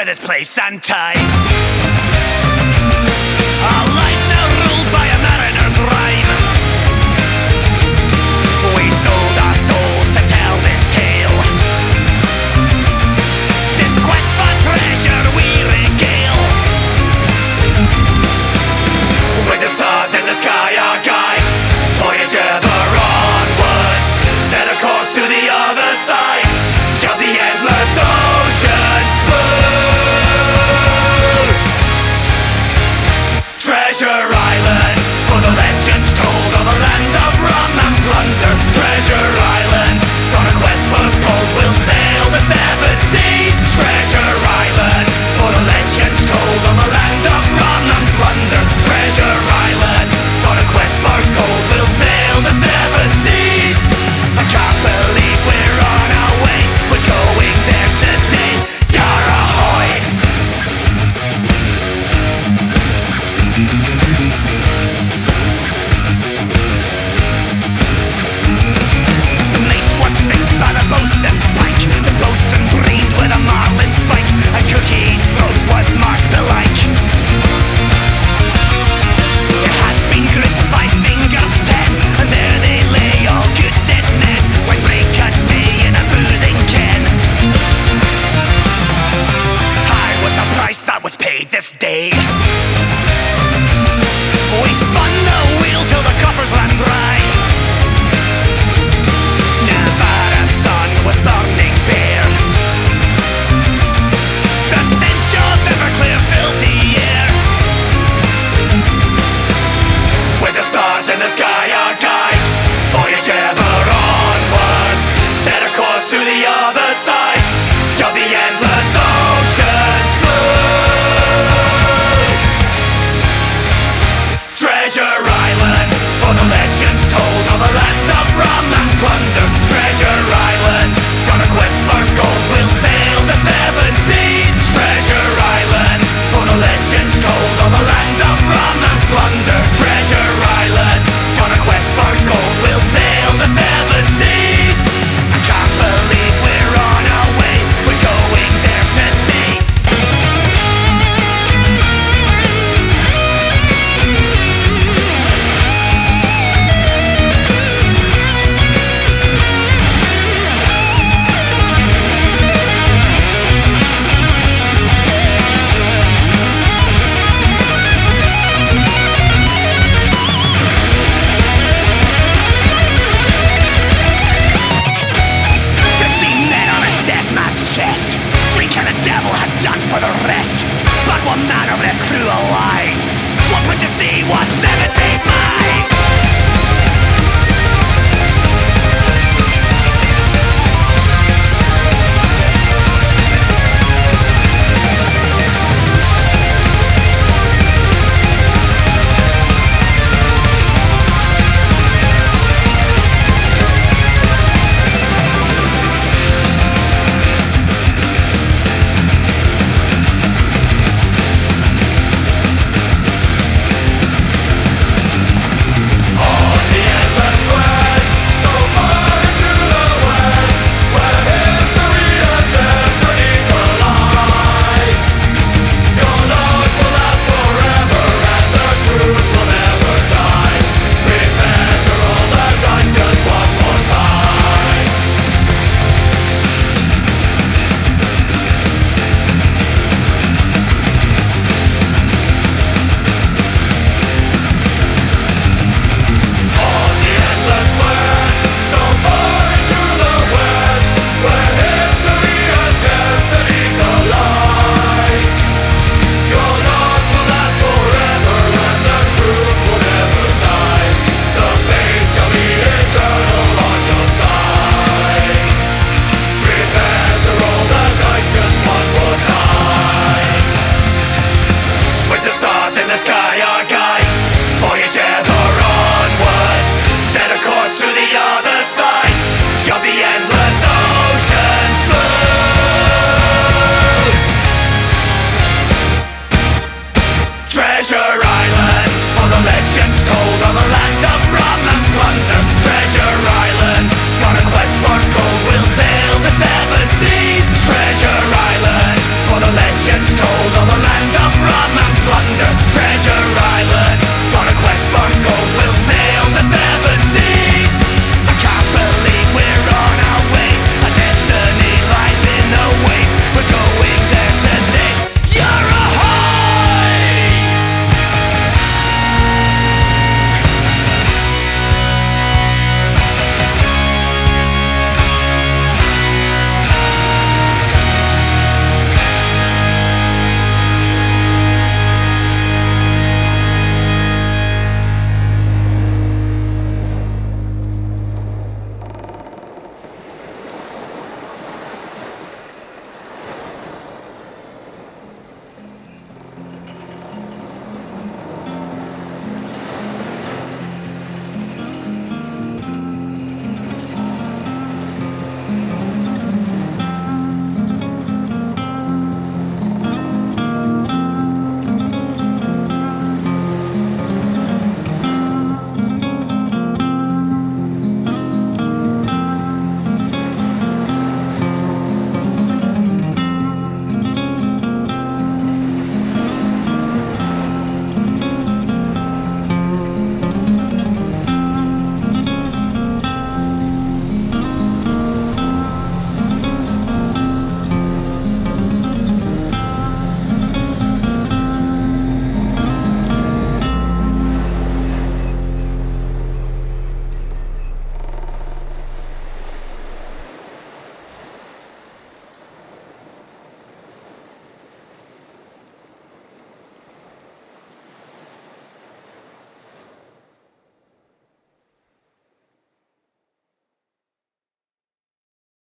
this place and time. Our lives now ruled by a mariner's rhyme. We sold our souls to tell this tale. This quest for treasure we regale. With the stars in the sky our guide, Voyager the onwards, set a course to the other side of the endless ocean's blue. Treasure Island, for the legends told of a land of rum and plunder. Treasure Island, on a quest for gold we'll sail the seven seas. Treasure Island, for the legends told of a land of rum and plunder. Treasure Island, on a quest for gold we'll sail the seven seas. I can't believe we're on our way, we're going there today. Yar ahoy! The mate was fixed by the boatswain's pike. The boatswain breathed with a marlin spike, and Cookie's throat was marked alike. It had been gripped by fingers 10, and there they lay, all good dead men, when break a day in a boozing ken. High was the price that was paid this day.